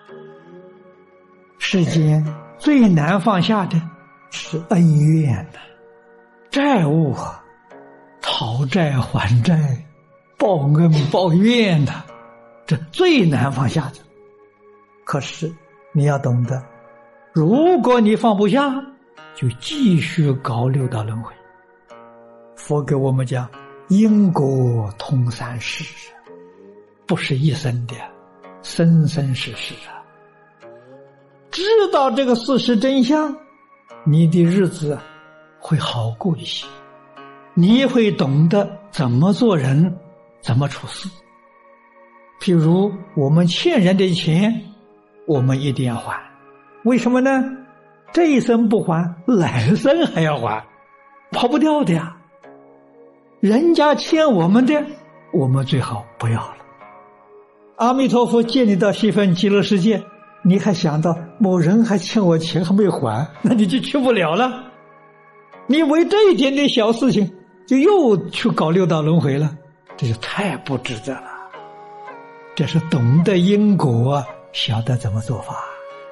世间最难放下的是恩怨的债务啊，讨债还债，报恩报怨的，这最难放下的。可是你要懂得，如果你放不下，就继续搞六道轮回。佛给我们讲因果通三世，不是一生的，生生世世啊。知道这个事实真相，你的日子会好过一些，你会懂得怎么做人，怎么处事。譬如我们欠人的钱，我们一定要还，为什么呢？这一生不还，来生还要还，跑不掉的呀。人家欠我们的，我们最好不要了。阿弥陀佛借你到西方极乐世界，你还想到某人还欠我钱还没还，那你就去不了了。你为这一点点小事情就又去搞六道轮回了，这就太不值得了。这是懂得因果，晓得怎么做法。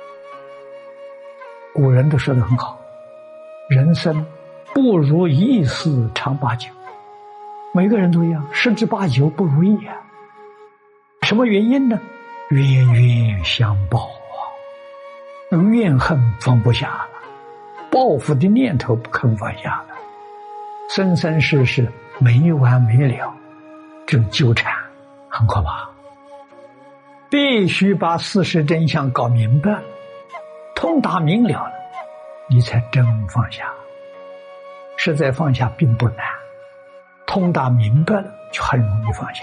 古人都说得很好，人生不如意事常八九。每个人都一样，十之八九不如意啊。什么原因呢？冤冤相报啊，怨恨放不下了，报复的念头不肯放下了，生生世世没完没了，这种纠缠很可怕。必须把事实真相搞明白了，通达明了了，你才真放下。实在放下并不难，通达明白了就很容易放下。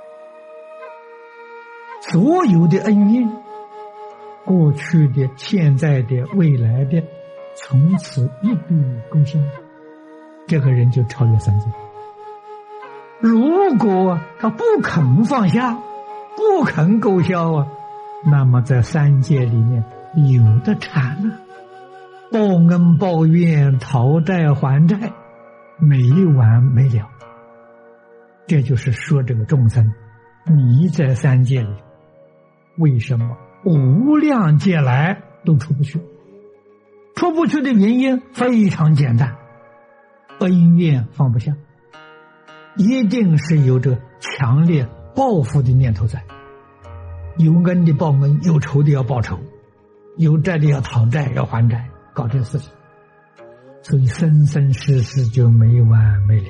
所有的恩怨，过去的、现在的、未来的，从此一笔勾销，这个人就超越三界。如果他不肯放下，不肯勾销啊，那么在三界里面有的缠啊，报恩报怨，讨债还债，没完没了。这就是说这个众生迷在三界里，为什么无量劫来都出不去？出不去的原因非常简单，恩怨放不下，一定是有着强烈报复的念头在，有恩的报恩，有仇的要报仇，有债的要讨债，要还债，搞这事情，所以生生世世就没完没了。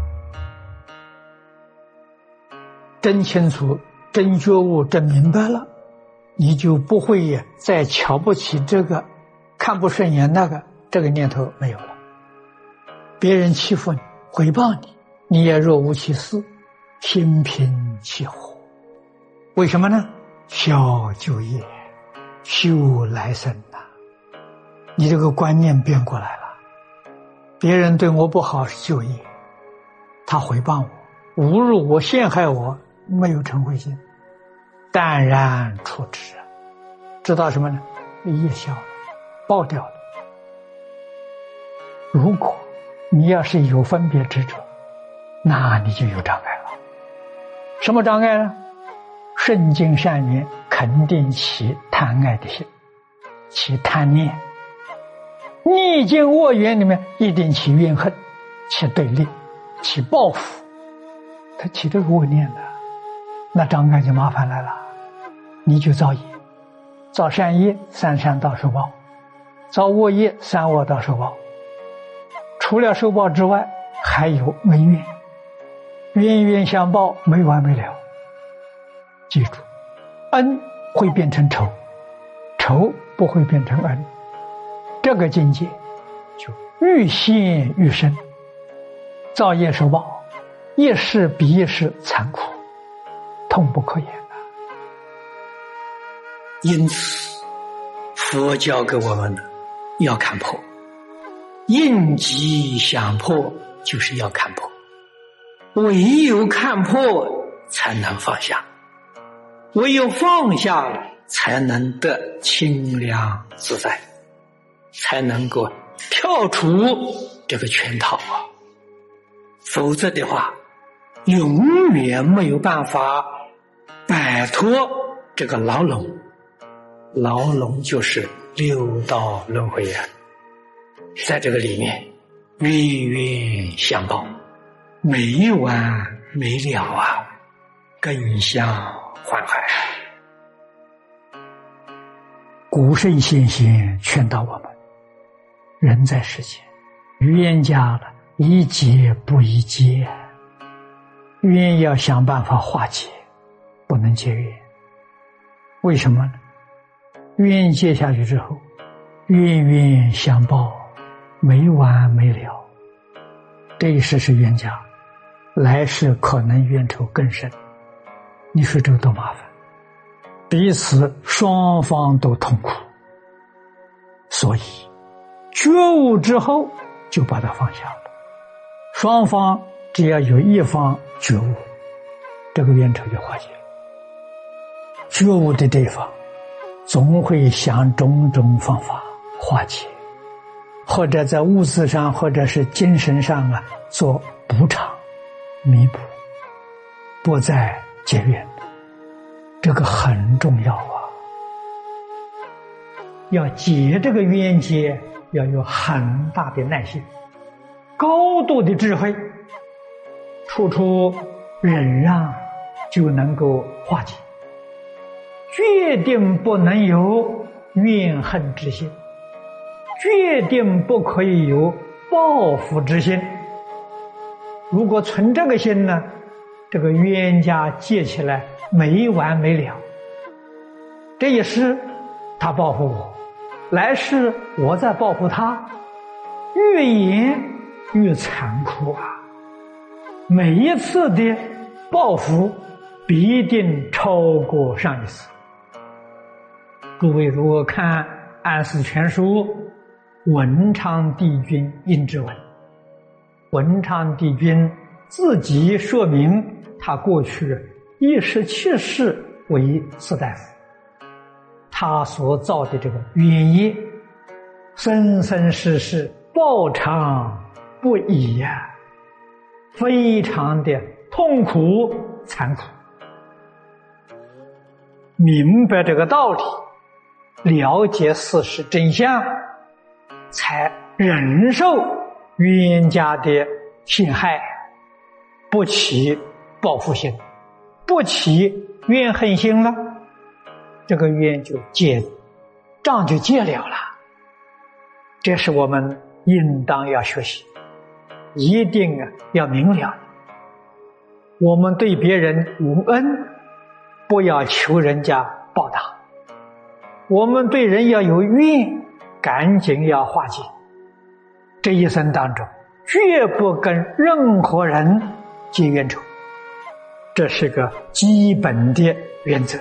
真清楚，真觉悟，真明白了，你就不会再瞧不起这个，看不顺眼那个，这个念头没有了。别人欺负你，诽谤你，你也若无其事，心平气和。为什么呢？消旧业，修来生啊。你这个观念变过来了，别人对我不好是旧业，他诽谤我，侮辱我，陷害我，没有嗔恚心，淡然处之，知道什么呢？业消了，报掉了。如果你要是有分别执着，那你就有障碍了。什么障碍呢？顺境善缘肯定起贪爱的心，起贪念；逆境恶缘里面一定起怨恨，起对立，起报复，他起这个恶念的，那障碍就麻烦来了。你就造业，造善业三善道受报，造恶业三恶道受报。除了受报之外，还有恩怨，冤冤相报，没完没了。记住，恩会变成仇，仇不会变成恩，这个境界就愈陷愈深。造业受报，业事比业事残酷，痛不可言啊。因此佛教给我们的要看破，应机想破，就是要看破，唯有看破才能放下，唯有放下了才能得清凉自在，才能够跳出这个圈套啊。否则的话，永远没有办法摆脱这个牢笼， 牢笼就是六道轮回呀，在这个里面冤冤相报，没完没了啊，更相环海。古圣先贤劝导我们，人在世间，冤家了，一结不一结，冤要想办法化解，不能结冤。为什么呢？冤结下去之后，冤冤相报，没完没了。这一世是冤家，来世可能冤仇更深。你说这个多麻烦，彼此双方都痛苦。所以觉悟之后就把它放下了，双方只要有一方觉悟，这个冤仇就化解了。觉悟的对方总会想种种方法化解，或者在物质上或者是精神上做补偿弥补，不再结怨，这个很重要啊。要解这个冤结，要有很大的耐心，高度的智慧，处处忍让就能够化解，决定不能有怨恨之心，决定不可以有报复之心。如果存这个心呢，这个冤家结起来没完没了，这一世他报复我，来世我再报复他，越演越残酷啊！每一次的报复必定超过上一次。诸位如果看《安史全书》文昌帝君殷之文，文昌帝君自己说明他过去17世为士大夫，他所造的这个冤业，生生世世报偿不已呀，非常的痛苦残酷。明白这个道理，了解事实真相，才忍受冤家的陷害，不起报复心，不起怨恨心了，这个冤就结，账就结了了。这是我们应当要学习，一定要明了。我们对别人无恩，不要求人家报答，我们对人要有怨，赶紧要化解。这一生当中绝不跟任何人结冤仇，这是个基本的原则。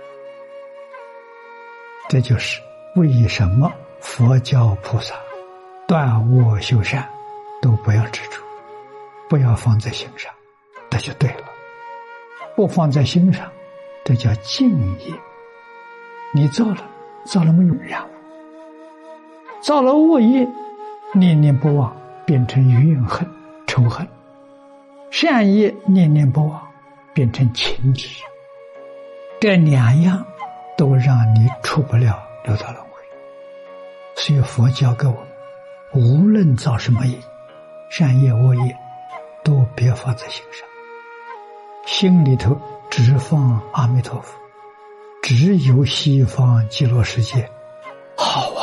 这就是为什么佛教菩萨断恶修善都不要执着，不要放在心上，这就对了。不放在心上，这叫敬业。你造了没有然后，造了恶业，念念不忘，变成怨恨仇恨；善业念念不忘，变成情执。这两样都让你出不了六道轮回。所以佛教给我们，无论造什么业，善业恶业，都别放在心上，心里头只放阿弥陀佛，只有西方极乐世界好